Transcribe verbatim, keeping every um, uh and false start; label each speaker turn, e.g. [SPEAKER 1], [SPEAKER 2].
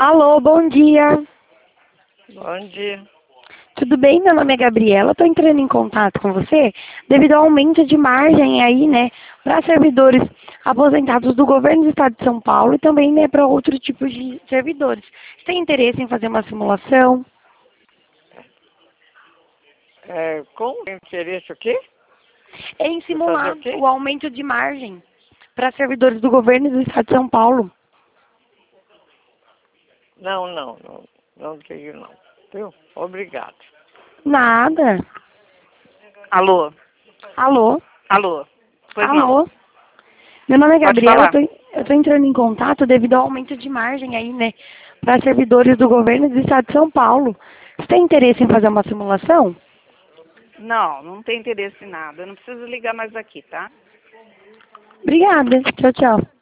[SPEAKER 1] Alô, bom dia.
[SPEAKER 2] Bom dia.
[SPEAKER 1] Tudo bem? Meu nome é Gabriela. Estou entrando em contato com você devido ao aumento de margem aí, né, para servidores aposentados do governo do estado de São Paulo e também, né, para outros tipos de servidores. Você tem interesse em fazer uma simulação?
[SPEAKER 2] É, com interesse o quê?
[SPEAKER 1] Em
[SPEAKER 2] De fazer
[SPEAKER 1] simular
[SPEAKER 2] o quê?
[SPEAKER 1] o aumento de margem para servidores do governo do estado de São Paulo.
[SPEAKER 2] Não, não, não, não tenho não. Viu? Obrigado.
[SPEAKER 1] Nada.
[SPEAKER 3] Alô?
[SPEAKER 1] Alô?
[SPEAKER 3] Alô? Pois não.
[SPEAKER 1] Alô? Meu nome é
[SPEAKER 3] Pode
[SPEAKER 1] Gabriela,
[SPEAKER 3] falar.
[SPEAKER 1] eu tô, eu tô entrando em contato devido ao aumento de margem aí, né, para servidores do governo do estado de São Paulo. Você tem interesse em fazer uma simulação?
[SPEAKER 3] Não, não tem interesse em nada. Eu não preciso ligar mais aqui, tá?
[SPEAKER 1] Obrigada. Tchau, tchau.